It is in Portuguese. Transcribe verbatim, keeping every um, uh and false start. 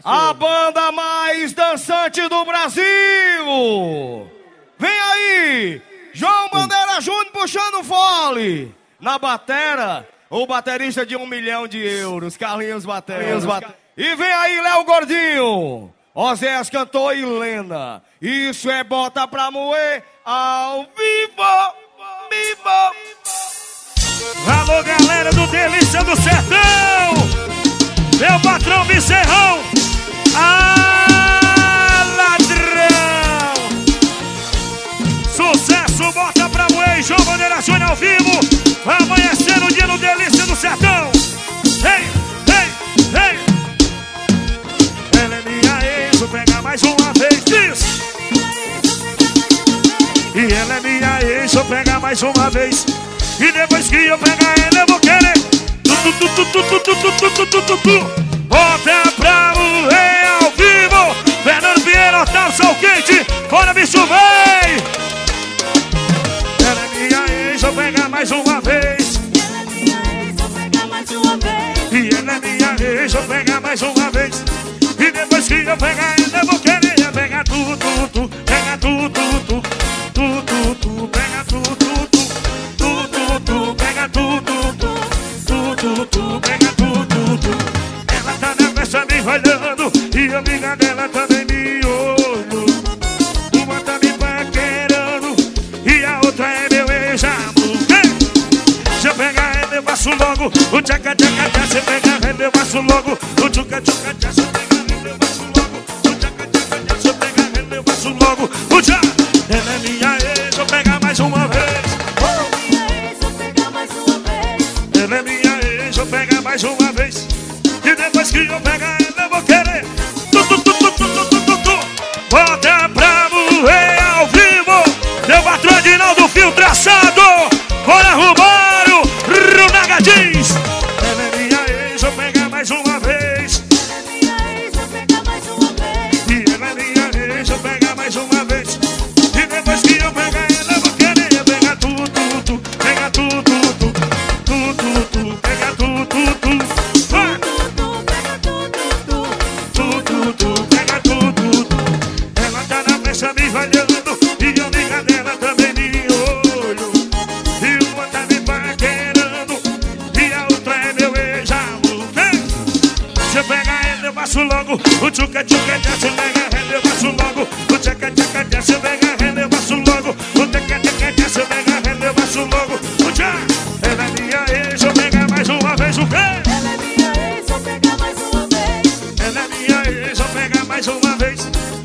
A banda mais dançante do Brasil. Vem aí, João Bandeira Júnior puxando fole. Na batera, o baterista de um milhão de euros, Carlinhos Batera. E vem aí, Léo Gordinho, Oséias cantor e Lena. Isso é bota pra moer ao vivo, vivo. Alô, galera do Delícia do Sertão, meu patrão Bezerrão, ah, ladrão. Sucesso, bota pra moer, João Bandeira Júnior ao vivo, amanhecendo o dia no Delícia do Sertão. Ei, ei, ei. Ela é minha ex, vou pegar mais uma vez, diz. E ela é minha ex, vou pegar mais uma vez. E depois que eu pegar ela, eu vou querer tu, tu, tu, tu, tu, tu, tu, tu, tu, tu, tu, tu. Bota pra morrer ao vivo. Fernando Vieira, Otávio Sol Quente. Bora, bicho, vem. Ela é minha ex, vou pegar mais uma vez. E ela é minha ex, vou pegar mais uma vez. E depois que eu pegar ela, eu vou querer pegar tu, tu, tu. Pega tu, tu, tu. Tu, tu, tu. Pega tu, tu, tu. Tu, pega tudo, tu, tu, tu, tu, pega tudo, tu. Ela tá na festa me olhando e a amiga dela também me olhou. Uma tá me paquerando e a outra é meu ex-amor. Se eu pegar ela eu passo logo o tchaca tchaca tchaca. Se eu pegar ela eu passo logo o tchuca tchuca tchaca. Se eu pegar ela eu passo logo o tchaca tchaca tchaca. Se eu pegar ela eu passo logo o tchaca. Ela é minha ex, vou pegar mais uma vez. Ela é minha ex, vou pegar mais uma vez. E depois que eu pegar ela, eu vou querer tu, tu, tu, tu, tu, tu, tu, tu, tu. Bota pra morrer ao vivo. Meu patrão Edinaldo Filtraçado. Bora, Romário, Runaga Jeans. Ela é minha ex, vou pegar mais uma vez. E ela é minha ex, vou pegar mais uma vez. E depois que eu pegar ela, eu vou querer pegar tudo, tu, tu, pegar tudo, tu, tu. Tu, tu, tu, pega tu, tu, tu. Vai. Tu, tu, tu, pega tu, tu, tu. Ela tá na festa me olhando e a amiga dela também me olhou. E uma tá me paquerando e a outra é meu ex-amor. Se eu pegar ela eu passo logo o tchuca tchuca tchuca. Se eu pegar ela eu passo logo o tchaca tchaca tchaca. Se eu pegar ela eu passo logo o tchaca tchaca tchaca. Se eu pegar ela eu passo logo o tchaca. Ela é minha ex, vou pegar mais uma vez o quê? Ela é minha ex, vou pegar mais uma vez. Ela é minha ex, vou pegar mais uma vez.